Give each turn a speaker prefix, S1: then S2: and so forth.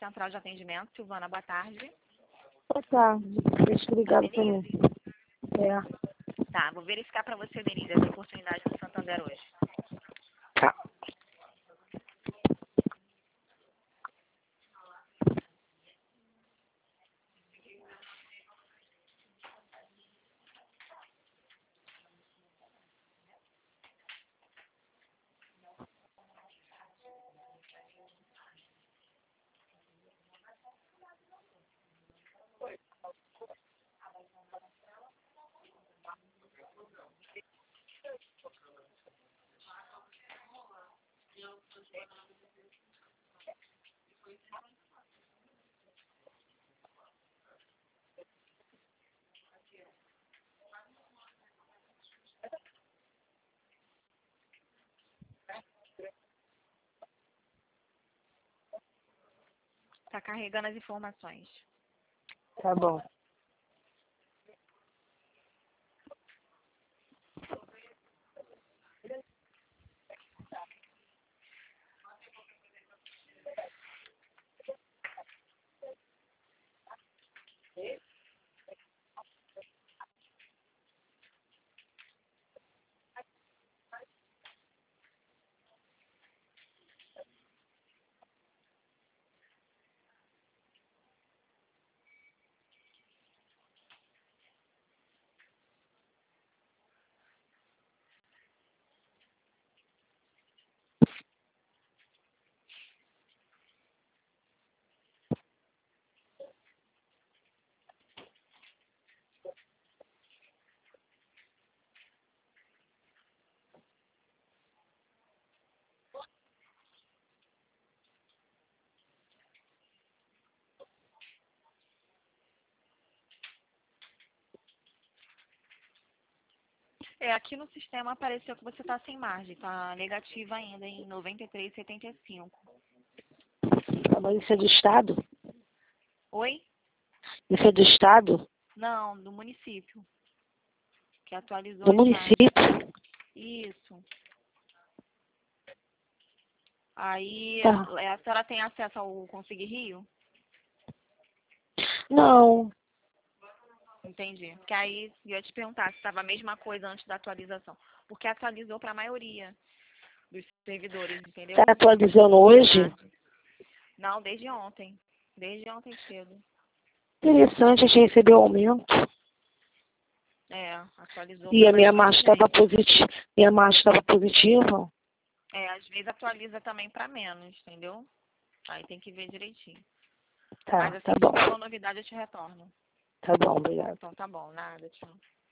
S1: central de atendimento. Silvana, boa tarde.
S2: Boa tarde. Deixa eu ligar pra mim.
S1: Tá, vou verificar para você, Denise, essa oportunidade no Santander hoje.
S2: Tá.
S1: Tá carregando as informações.
S2: Tá bom.
S1: Aqui no sistema apareceu que você está sem margem, tá negativa ainda em 93,75.
S2: Tá, mas isso é do Estado?
S1: Oi?
S2: Isso é do Estado?
S1: Não, do município. Que atualizou
S2: Do
S1: as margens.
S2: município?
S1: Isso. Aí,
S2: Tá.
S1: a senhora tem acesso ao Conseguir Rio?
S2: Não.
S1: Entendi. Porque aí eu ia te perguntar se estava a mesma coisa antes da atualização. Porque atualizou para a maioria dos servidores, entendeu?
S2: Tá atualizando hoje?
S1: Não, desde ontem. Desde ontem cedo.
S2: Interessante, a gente recebeu aumento.
S1: Atualizou
S2: E
S1: para
S2: a minha
S1: bastante
S2: marcha estava
S1: gente.
S2: positiva. Minha marcha estava positiva.
S1: Às vezes atualiza também para menos, entendeu? Aí tem que ver direitinho.
S2: Tá,
S1: Mas assim
S2: tá
S1: que
S2: bom.
S1: tiver uma novidade, eu te retorno.
S2: Tá bom, obrigado.
S1: Então tá bom, nada, tchau.